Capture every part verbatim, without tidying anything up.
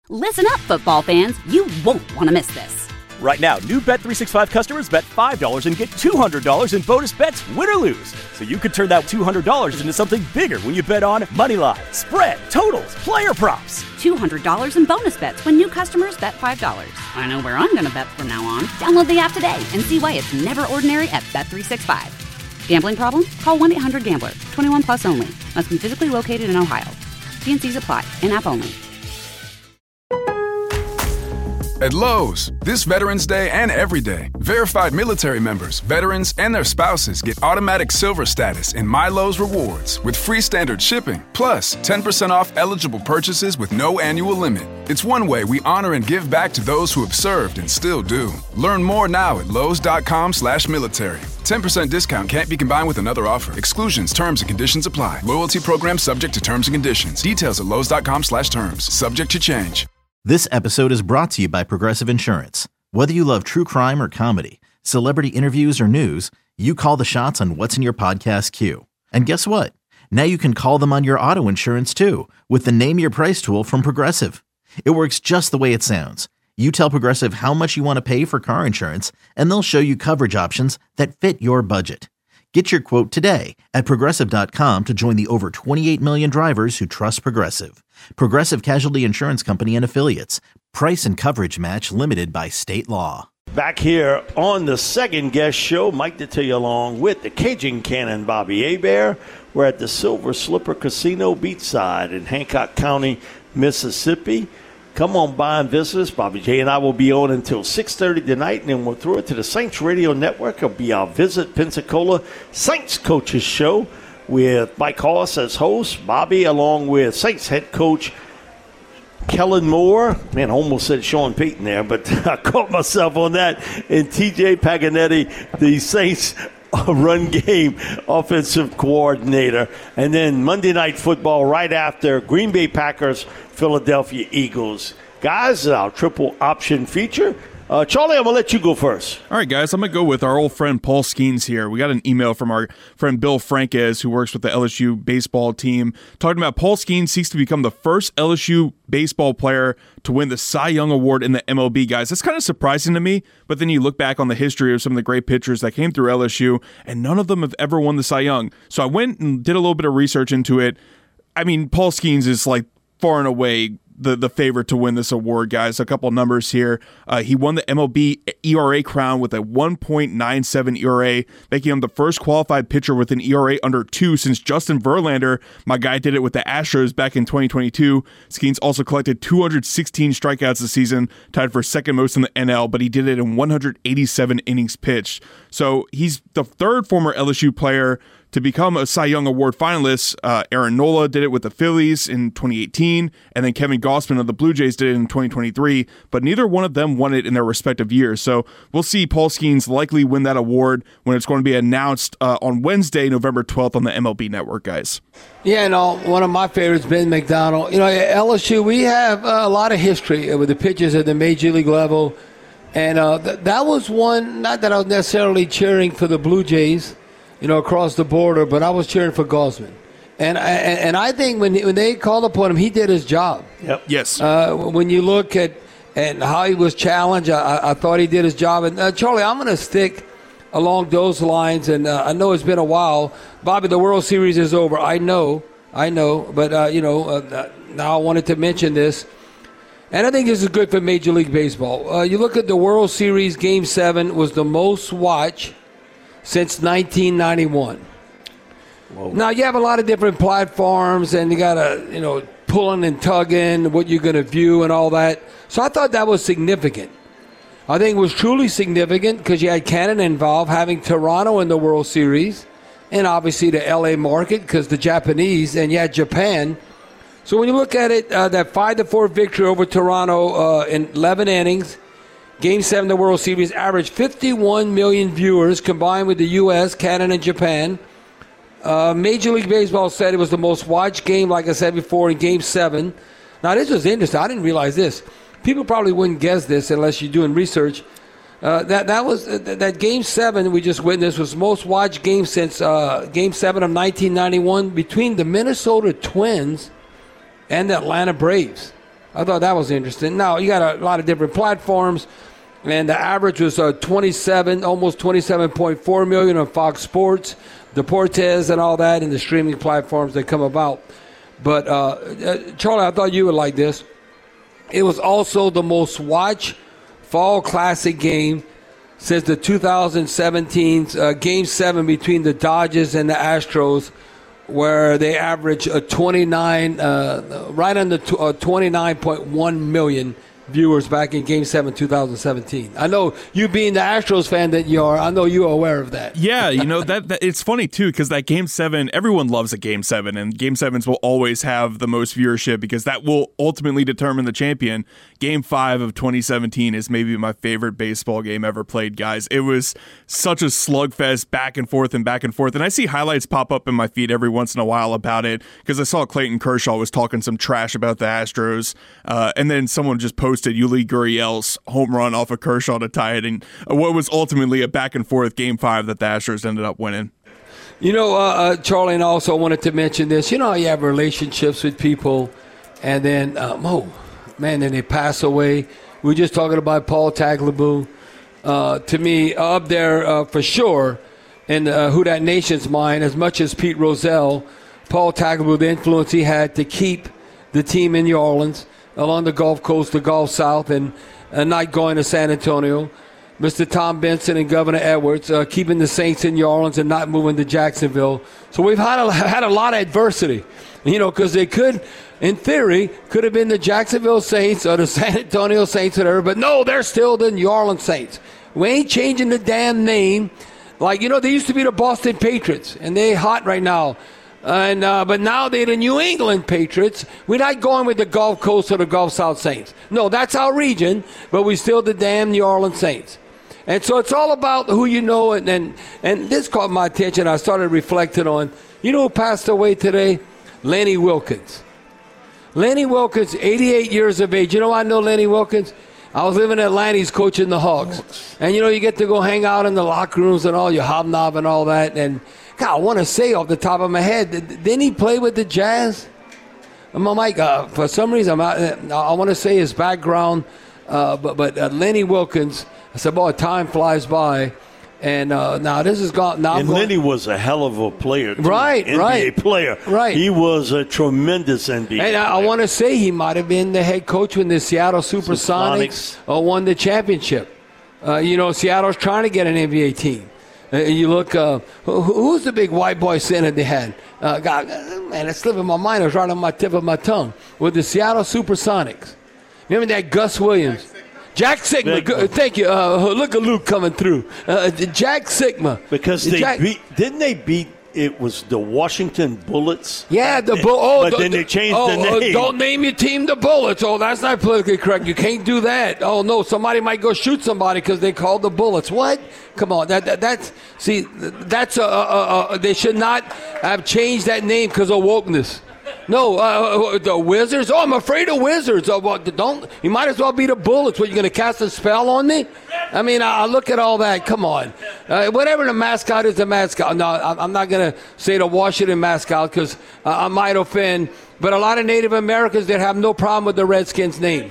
Listen up, football fans. You won't want to miss this. Right now, new Bet three sixty-five customers bet five dollars and get two hundred dollars in bonus bets, win or lose. So you could turn that two hundred dollars into something bigger when you bet on moneyline, spread, totals, player props. two hundred dollars in bonus bets when new customers bet five dollars. I know where I'm going to bet from now on. Download the app today and see why it's never ordinary at Bet three sixty-five. Gambling problem? Call one eight hundred gambler. twenty-one plus only. Must be physically located in Ohio. T and C's apply. In-app only. At Lowe's, this Veterans Day and every day, verified military members, veterans, and their spouses get automatic silver status in My Lowe's Rewards with free standard shipping, plus ten percent off eligible purchases with no annual limit. It's one way we honor and give back to those who have served and still do. Learn more now at lowes.com slash military. ten percent discount can't be combined with another offer. Exclusions, terms, and conditions apply. Loyalty program subject to terms and conditions. Details at lowes.com slash terms. Subject to change. This episode is brought to you by Progressive Insurance. Whether you love true crime or comedy, celebrity interviews or news, you call the shots on what's in your podcast queue. And guess what? Now you can call them on your auto insurance too with the Name Your Price tool from Progressive. It works just the way it sounds. You tell Progressive how much you want to pay for car insurance, and they'll show you coverage options that fit your budget. Get your quote today at Progressive dot com to join the over twenty-eight million drivers who trust Progressive. Progressive Casualty Insurance Company and Affiliates. Price and coverage match limited by state law. Back here on the second guest show, Mike Detillier along with the Cajun Cannon Bobby Hebert. We're at the Silver Slipper Casino Beachside in Hancock County, Mississippi. Come on by and visit us. Bobby J and I will be on until six thirty tonight, and then we'll throw it to the Saints Radio Network. It'll be our Visit Pensacola Saints Coaches Show with Mike Hoss as host, Bobby along with Saints head coach Kellen Moore. Man, I almost said Sean Payton there, but I caught myself on that. And T J Paganetti, the Saints run game offensive coordinator. And then Monday Night Football right after Green Bay Packers, Philadelphia Eagles. Guys, our triple option feature. Uh, Charlie, I'm going to let you go first. All right, guys, I'm going to go with our old friend Paul Skeens here. We got an email from our friend Bill Franquez, who works with the L S U baseball team, talking about Paul Skeens seeks to become the first L S U baseball player to win the Cy Young Award in the M L B, guys. That's kind of surprising to me, but then you look back on the history of some of the great pitchers that came through L S U, and none of them have ever won the Cy Young. So I went and did a little bit of research into it. I mean, Paul Skeens is like far and away the the favorite to win this award, guys. A couple numbers here. Uh, he won the M L B E R A crown with a one point nine seven E R A, making him the first qualified pitcher with an E R A under two since Justin Verlander. My guy did it with the Astros back in twenty twenty-two. Skeens also collected two hundred sixteen strikeouts this season, tied for second most in the N L, but he did it in one hundred eighty-seven innings pitched. So he's the third former L S U player to become a Cy Young Award finalist. uh, Aaron Nola did it with the Phillies in twenty eighteen, and then Kevin Gausman of the Blue Jays did it in twenty twenty-three, but neither one of them won it in their respective years. So we'll see Paul Skeens likely win that award when it's going to be announced uh, on Wednesday, November twelfth on the M L B Network, guys. Yeah, no, one of my favorites, Ben McDonald. You know, at L S U, we have uh, a lot of history with the pitchers at the major league level, and uh, th- that was one, not that I was necessarily cheering for the Blue Jays, you know, across the border, but I was cheering for Gausman. And I, and I think when when they called upon him, he did his job. Yep. Yes. Uh, when you look at and how he was challenged, I, I thought he did his job. And uh, Charlie, I'm going to stick along those lines. And uh, I know it's been a while. Bobby, the World Series is over. I know, I know. But, uh, you know, uh, now I wanted to mention this. And I think this is good for Major League Baseball. Uh, you look at the World Series, Game seven was the most watched since nineteen ninety-one. Whoa. Now, you have a lot of different platforms, and you got to, you know, pulling and tugging, what you're going to view and all that. So I thought that was significant. I think it was truly significant because you had Canada involved, having Toronto in the World Series, and obviously the L A market because the Japanese, and you had Japan. So when you look at it, uh, that five to four victory over Toronto uh, in eleven innings, Game seven of the World Series averaged fifty-one million viewers combined with the U S, Canada, and Japan. Uh, Major League Baseball said it was the most watched game, like I said before, in Game seven. Now, this was interesting. I didn't realize this. People probably wouldn't guess this unless you're doing research. Uh, that that was uh, that Game seven we just witnessed was the most watched game since uh, Game seven of nineteen ninety-one between the Minnesota Twins and the Atlanta Braves. I thought that was interesting. Now, you got a lot of different platforms, and the average was uh, twenty-seven, almost twenty-seven point four million on Fox Sports, Deportes, and all that, and the streaming platforms that come about. But, uh, uh, Charlie, I thought you would like this. It was also the most watched Fall Classic game since the two thousand seventeen uh, Game seven between the Dodgers and the Astros, where they averaged a twenty-nine, uh, right under t- uh, twenty-nine point one million viewers back in Game seven, two thousand seventeen. I know you being the Astros fan that you are, I know you're aware of that. Yeah, you know, that, that it's funny, too, because that Game seven, everyone loves a Game seven, and Game sevens will always have the most viewership because that will ultimately determine the champion. Game five of twenty seventeen is maybe my favorite baseball game ever played, guys. It was such a slugfest, back and forth and back and forth, and I see highlights pop up in my feed every once in a while about it because I saw Clayton Kershaw was talking some trash about the Astros, uh, and then someone just posted posted Yuli Gurriel's home run off of Kershaw to tie it, and what was ultimately a back and forth Game Five that the Astros ended up winning. You know, uh, uh, Charlie, and I also wanted to mention this. You know how you have relationships with people, and then, um, oh, man, then they pass away. We were just talking about Paul Tagliabue. Uh, to me, up there uh, for sure in uh, Who Dat Nation's mind, as much as Pete Rozelle, Paul Tagliabue, the influence he had to keep the team in New Orleans, along the Gulf Coast, the Gulf South, and uh, not going to San Antonio. Mister Tom Benson and Governor Edwards uh, keeping the Saints in New Orleans and not moving to Jacksonville. So we've had a, had a lot of adversity, you know, because they could, in theory, could have been the Jacksonville Saints or the San Antonio Saints or whatever, but no, they're still the New Orleans Saints. We ain't changing the damn name. Like, you know, they used to be the Boston Patriots, and they hot right now. And uh, but now they're the New England Patriots. We're not going with the Gulf Coast or the Gulf South Saints. No, that's our region, but we still the damn New Orleans Saints. And so it's all about who you know. And and, and this caught my attention. I started reflecting on, you know who passed away today? Lenny Wilkens. Lenny Wilkens, eighty-eight years of age. You know I know Lenny Wilkens? I was living in Atlanta. He's coaching the Hawks. And, you know, you get to go hang out in the locker rooms and all, your hobnob and all that. And, God, I want to say off the top of my head, didn't he play with the Jazz? I'm like, uh, for some reason, I'm, I want to say his background, uh, but, but uh, Lenny Wilkens, I said, boy, time flies by. And uh, now this is gone. Now and going, Lenny was a hell of a player, too. Right, N B A right. player. Right. He was a tremendous N B A and player. I, I want to say he might have been the head coach when the Seattle Supersonics uh, won the championship. Uh, you know, Seattle's trying to get an N B A team. Uh, you look, uh, who, who's the big white boy center they had? Uh, God, man, it's slipping my mind. It was right on my tip of my tongue. With the Seattle Supersonics. Remember that Gus Williams? Jack Sigma. Good, thank you. Uh, look at Luke coming through. Uh, Jack Sigma. Because they Jack, beat, didn't they beat, it was the Washington Bullets? Yeah, the Bullets. Oh, but the, then they changed oh, the name. Uh, don't name your team the Bullets. Oh, that's not politically correct. You can't do that. Oh, no, somebody might go shoot somebody because they called the Bullets. What? Come on. That, that That's, see, that's, a, a, a, they should not have changed that name because of wokeness. No, uh, the Wizards. Oh, I'm afraid of Wizards. Oh, well, don't. You might as well be the Bullets. What, you going to cast a spell on me? I mean, I, I look at all that. Come on, uh, whatever the mascot is, the mascot. No, I'm not going to say the Washington mascot because uh, I might offend. But a lot of Native Americans that have no problem with the Redskins name.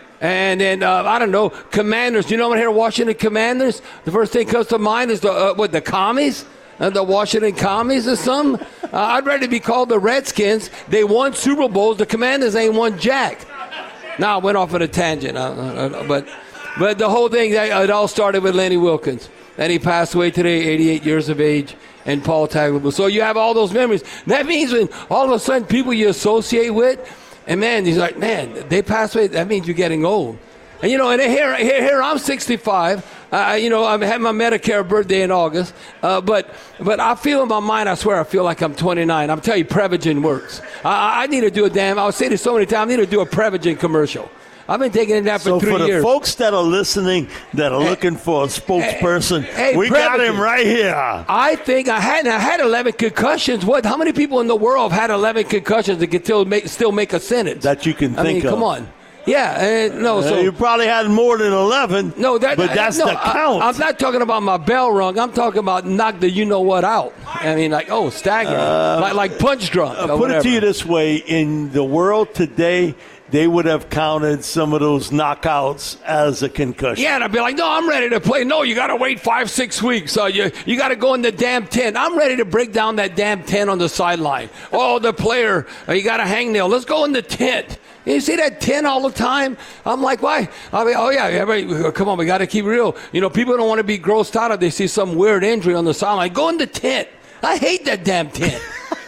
And then uh, I don't know, Commanders. You know what here, Washington Commanders? The first thing comes to mind is the uh, what the commies. Uh, the Washington Commies or something. Uh, I'd rather be called the Redskins. They won Super Bowls. The Commanders ain't won jack. Now, I went off on a tangent. Uh, uh, but but the whole thing, it all started with Lenny Wilkens. And he passed away today, eighty-eight years of age, and Paul Tagliabue. So you have all those memories. That means when all of a sudden people you associate with, and man, he's like, man, they passed away. That means you're getting old. And, you know, and here, here, here I'm sixty-five. Uh, you know, I had my Medicare birthday in August. Uh, but but I feel in my mind, I swear, I feel like I'm twenty-nine. I'm telling you, Prevagen works. I, I need to do a damn, I'll say this so many times, I need to do a Prevagen commercial. I've been taking that for so three for the years. folks that are listening, that are hey, looking for a spokesperson, hey, we Prevagen. got him right here. I think I had I had eleven concussions. What? How many people in the world have had eleven concussions that can still make, still make a sentence? That you can I think mean, of. come on. Yeah, uh, no. So uh, you probably had more than eleven. No, that, but that's no, the count. I, I'm not talking about my bell rung. I'm talking about knock the you know what out. I mean, like oh, staggering, uh, like like punch drunk. Uh, put whatever. it to you this way: in the world today, they would have counted some of those knockouts as a concussion. Yeah, and I'd be like, no, I'm ready to play. No, you got to wait five, six weeks. Uh, you you got to go in the damn tent. I'm ready to break down that damn tent on the sideline. Oh, the player, uh, you got a hangnail. Let's go in the tent. You see that tent all the time? I'm like, why? I mean, oh, yeah, everybody, come on, we got to keep it real. You know, people don't want to be grossed out if they see some weird injury on the sideline. Go in the tent. I hate that damn tent.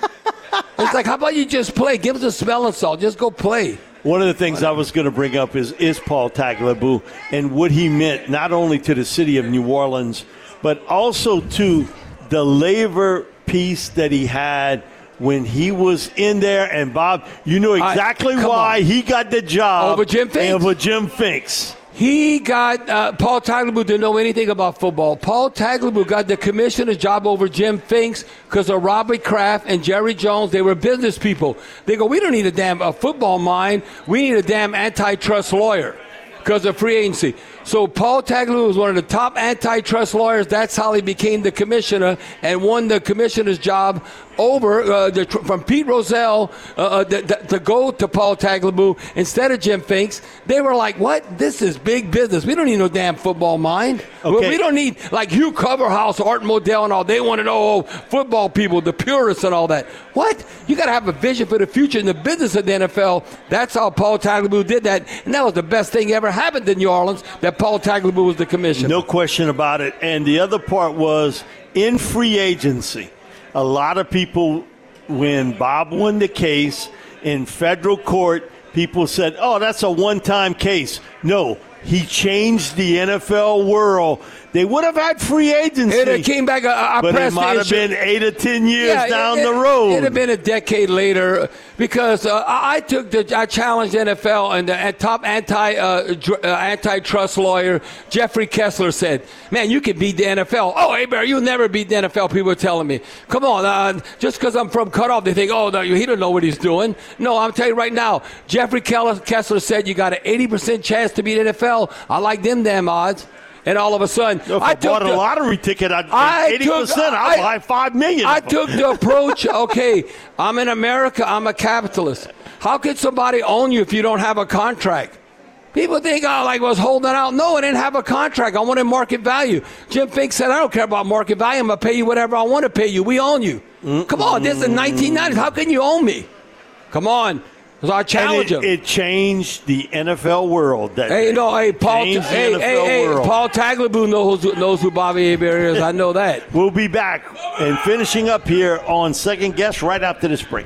It's like, how about you just play? Give us a smelling salt. Just go play. One of the things I was going to bring up is, is Paul Tagliabue and what he meant not only to the city of New Orleans, but also to the labor piece that he had when he was in there. And, Bob, you know exactly I, why on. he got the job over Jim Finks. Over Jim Finks. He got uh, – Paul Tagliabue didn't know anything about football. Paul Tagliabue got the commissioner's job over Jim Finks because of Robert Kraft and Jerry Jones. They were business people. They go, we don't need a damn a football mind. We need a damn antitrust lawyer because of free agency. So Paul Tagliabue was one of the top antitrust lawyers. That's how he became the commissioner and won the commissioner's job over uh, the, from Pete Rozelle uh, the, the, to go to Paul Tagliabue instead of Jim Finks. They were like, what? This is big business. We don't need no damn football mind. Okay. We don't need like Hugh Coverhouse, Art Modell and all. They want to know oh, football people, the purists and all that. What? You got to have a vision for the future in the business of the N F L. That's how Paul Tagliabue did that. And that was the best thing ever happened in New Orleans, that Paul Tagliabue was the commissioner. No question about it. And the other part was in free agency. A lot of people, when Bob won the case in federal court, people said, oh, that's a one-time case. No, he changed the N F L world. They would have had free agency. It came back. I, I but it might have been eight or ten years yeah, down it, the road. It would have been a decade later because uh, I, I took the I challenged N F L and the top anti uh, dr- uh, antitrust lawyer Jeffrey Kessler said, "Man, you can beat the N F L." Oh, hey, Bear, you'll never beat the N F L. People were telling me, "Come on, uh, just because I'm from cutoff, they think, oh, no, he don't know what he's doing." No, I'm telling you right now, Jeffrey Kessler said you got an eighty percent chance to beat N F L. I like them damn odds. And all of a sudden, if I, I took bought the, a lottery ticket at eighty percent, I'll buy five million. I took the approach, okay, I'm in America, I'm a capitalist. How could somebody own you if you don't have a contract? People think I like was holding out. No, I didn't have a contract. I wanted market value. Jim Finks said, I don't care about market value. I'm going to pay you whatever I want to pay you. We own you. Mm-mm. Come on, this is the nineteen nineties. How can you own me? Come on. So I challenge it, him. It changed the N F L world. That hey, no, hey, Paul. Hey, hey, hey, world. Paul Tagliabue knows knows who Bobby Hebert is. I know that. We'll be back and finishing up here on Second Guess right after this break.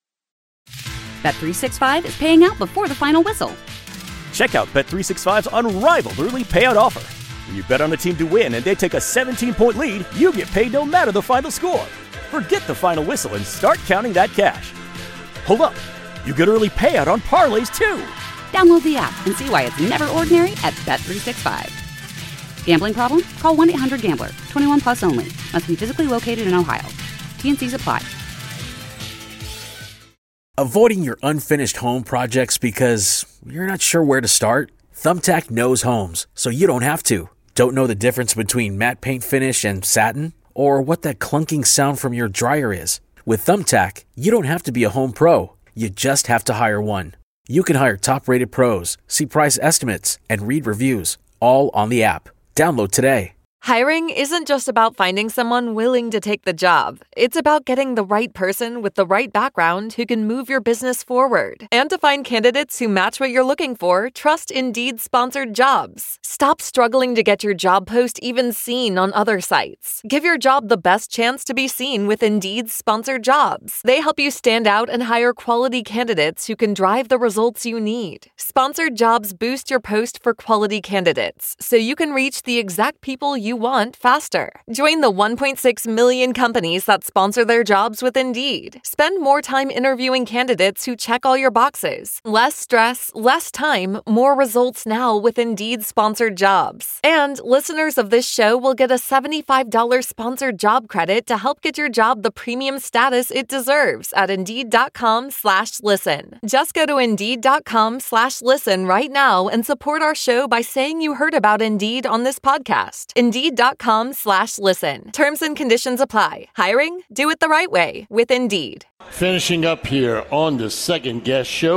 Bet three sixty-five is paying out before the final whistle. Check out Bet three sixty-five's unrivaled early payout offer. When you bet on a team to win and they take a seventeen-point lead, you get paid no matter the final score. Forget the final whistle and start counting that cash. Hold up. You get early payout on parlays, too. Download the app and see why it's never ordinary at Bet three sixty-five. Gambling problem? Call one eight hundred gambler. twenty-one plus only. Must be physically located in Ohio. T N Cs apply. Avoiding your unfinished home projects because you're not sure where to start? Thumbtack knows homes, so you don't have to. Don't know the difference between matte paint finish and satin? Or what that clunking sound from your dryer is? With Thumbtack, you don't have to be a home pro. You just have to hire one. You can hire top-rated pros, see price estimates, and read reviews, all on the app. Download today. Hiring isn't just about finding someone willing to take the job. It's about getting the right person with the right background who can move your business forward. And to find candidates who match what you're looking for, trust Indeed-sponsored jobs. Stop struggling to get your job post even seen on other sites. Give your job the best chance to be seen with Indeed-sponsored jobs. They help you stand out and hire quality candidates who can drive the results you need. Sponsored jobs boost your post for quality candidates, so you can reach the exact people you want faster. Join the one point six million companies that sponsor their jobs with Indeed. Spend more time interviewing candidates who check all your boxes. Less stress, less time, more results now with Indeed-sponsored jobs. And listeners of this show will get a seventy-five dollars sponsored job credit to help get your job the premium status it deserves at Indeed.com slash listen. Just go to Indeed.com slash listen right now and support our show by saying you heard about Indeed on this podcast. Indeed.com slash listen. Terms and conditions apply. Hiring? Do it the right way with Indeed. Finishing up here on the Second Guest Show,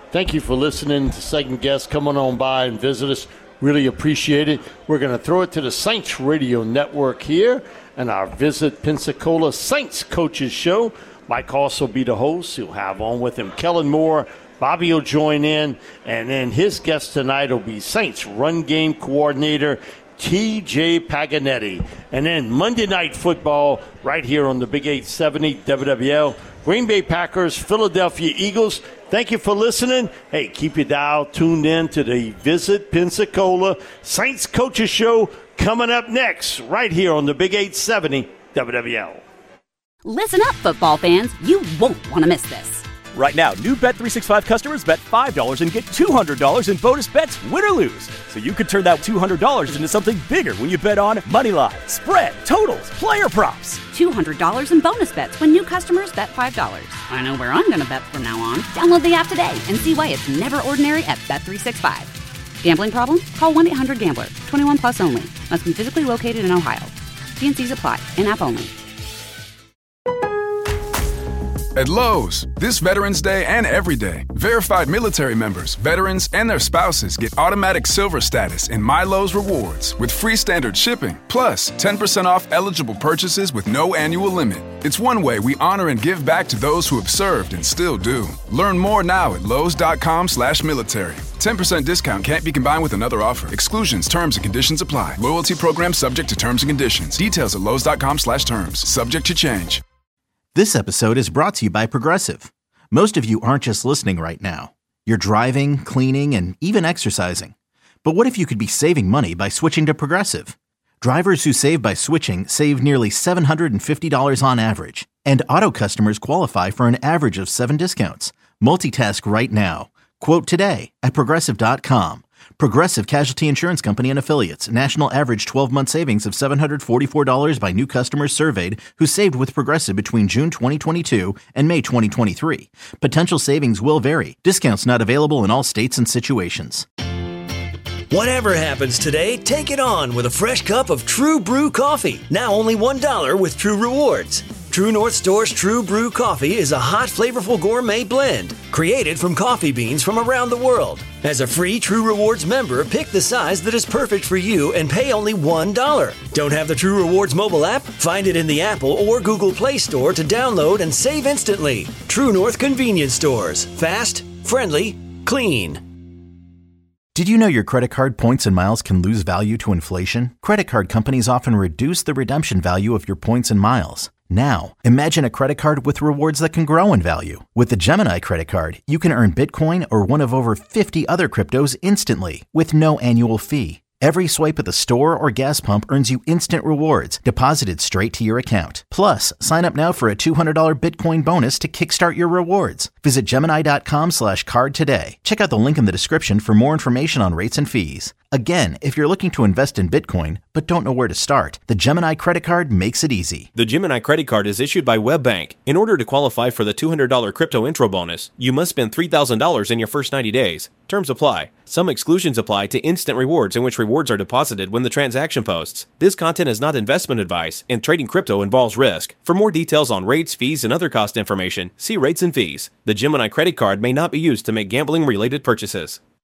Thank you for listening to Second Guest. Come on by and visit us. Really appreciate it. We're going to throw it to the Saints Radio Network here and our Visit Pensacola Saints Coaches Show. Mike will also be the host. He'll have on with him Kellen Moore. Bobby will join in. And then his guest tonight will be Saints Run Game Coordinator T J Paganetti. And then Monday Night Football right here on the Big eight seventy W W L. Green Bay Packers, Philadelphia Eagles. Thank you for listening. Hey, keep your dial tuned in to the Visit Pensacola Saints Coaches Show coming up next right here on the Big eight seventy W W L. Listen up, football fans. You won't want to miss this. Right now, new Bet three sixty-five customers bet five dollars and get two hundred dollars in bonus bets, win or lose. So you could turn that two hundred dollars into something bigger when you bet on money line, spread, totals, player props. two hundred dollars in bonus bets when new customers bet five dollars. I know where I'm going to bet from now on. Download the app today and see why it's never ordinary at Bet three sixty-five. Gambling problem? Call one eight hundred gambler. twenty-one plus only. Must be physically located in Ohio. T and C's apply. In-app only. At Lowe's, this Veterans Day and every day, verified military members, veterans, and their spouses get automatic silver status in My Lowe's Rewards with free standard shipping, plus ten percent off eligible purchases with no annual limit. It's one way we honor and give back to those who have served and still do. Learn more now at lowes.com slash military. ten percent discount can't be combined with another offer. Exclusions, terms, and conditions apply. Loyalty program subject to terms and conditions. Details at lowes.com slash terms. Subject to change. This episode is brought to you by Progressive. Most of you aren't just listening right now. You're driving, cleaning, and even exercising. But what if you could be saving money by switching to Progressive? Drivers who save by switching save nearly seven hundred fifty dollars on average. And auto customers qualify for an average of seven discounts. Multitask right now. Quote today at Progressive dot com. Progressive Casualty Insurance Company and Affiliates. National average twelve-month savings of seven hundred forty-four dollars by new customers surveyed who saved with Progressive between June twenty twenty-two and May twenty twenty-three. Potential savings will vary. Discounts not available in all states and situations. Whatever happens today, take it on with a fresh cup of True Brew coffee. Now only one dollar with True Rewards. True North Store's True Brew coffee is a hot, flavorful gourmet blend created from coffee beans from around the world. As a free True Rewards member, pick the size that is perfect for you and pay only one dollar. Don't have the True Rewards mobile app? Find it in the Apple or Google Play Store to download and save instantly. True North Convenience Stores. Fast, friendly, clean. Did you know your credit card points and miles can lose value to inflation? Credit card companies often reduce the redemption value of your points and miles. Now, imagine a credit card with rewards that can grow in value. With the Gemini credit card, you can earn Bitcoin or one of over fifty other cryptos instantly with no annual fee. Every swipe at the store or gas pump earns you instant rewards deposited straight to your account. Plus, sign up now for a two hundred dollars Bitcoin bonus to kickstart your rewards. Visit Gemini.com slash card today. Check out the link in the description for more information on rates and fees. Again, if you're looking to invest in Bitcoin but don't know where to start, the Gemini credit card makes it easy. The Gemini credit card is issued by WebBank. In order to qualify for the two hundred dollars crypto intro bonus, you must spend three thousand dollars in your first ninety days. Terms apply. Some exclusions apply to instant rewards in which rewards are deposited when the transaction posts. This content is not investment advice, and trading crypto involves risk. For more details on rates, fees, and other cost information, see rates and fees. The Gemini credit card may not be used to make gambling-related purchases.